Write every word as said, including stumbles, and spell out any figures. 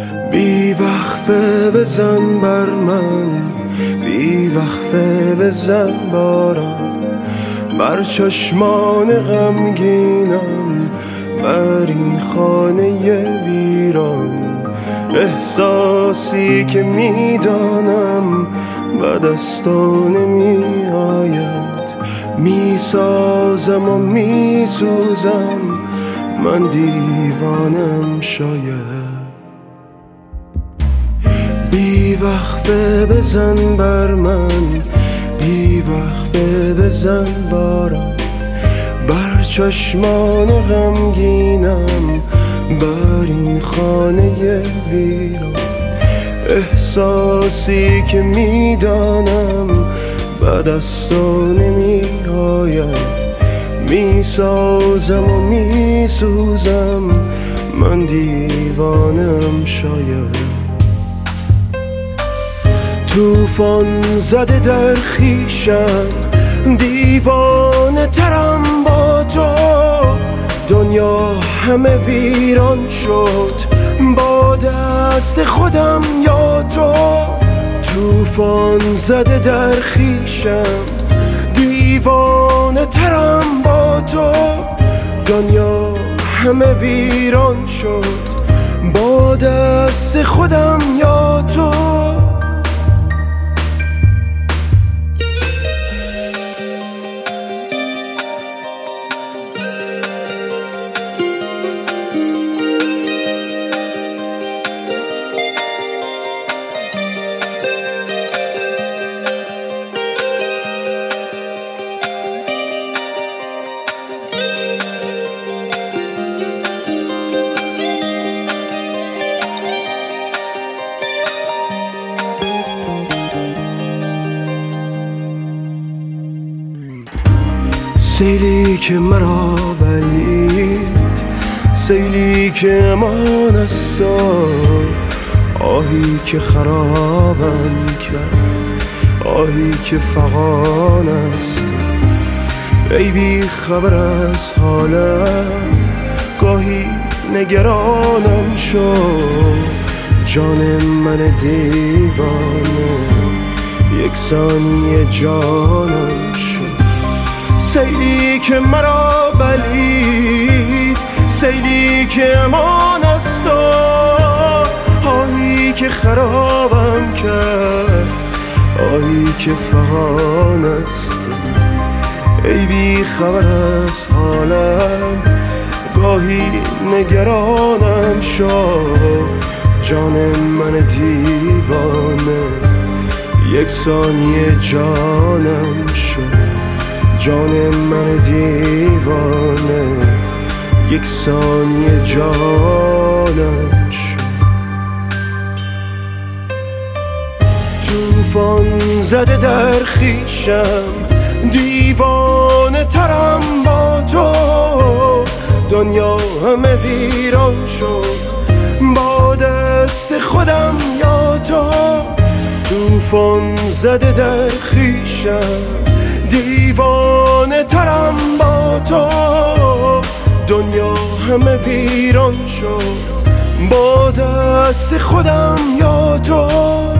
بی وقفه بزن بر من، بی وقفه بزن باران بر چشمان غمگینم، بر این خانه ویران. احساسی که میدانم به دستان نمی آید، میسازم و میسوزم، من دیوانم شاید. بی وقفه بزن بر من، بی وقفه بزن باران بر چشمان غمگینم، بر این خانه ویران. احساسی که میدانم به دستان نمی آید، میسازم و میسوزم، من دیوانم شاید. توفان زده در خیشم، دیوانه ترم با تو. دنیا همه ویران شد با دست خودم یا تو. توفان زده در خیشم، دیوانه ترم با تو. دنیا همه ویران شد با دست خودم یا تو. سیلی که مرا بلید، سیلی که امان است، آهی که خرابم کرد، آهی که فغان است. ای بی خبر از حالم، گاهی نگرانم شد. جان من دیوانه یک ثانیه جانم شد. سیلی که مرا بلید، سیلی که امان است، آهی که خرابم کرد، آهی که فغان است. ای بی خبر از حالم، گاهی نگرانم شد. جان من دیوانه یک ثانیه جانم شد. جان من دیوانه یک ثانیه جانم شد. توفان زده در خیشم، دیوانه ترم با تو. دنیا همه ویران شد با دست خودم یا تو. توفان زده در خیشم، دیوانه ترم با تو. دنیا همه ویران شد با دست خودم یا تو.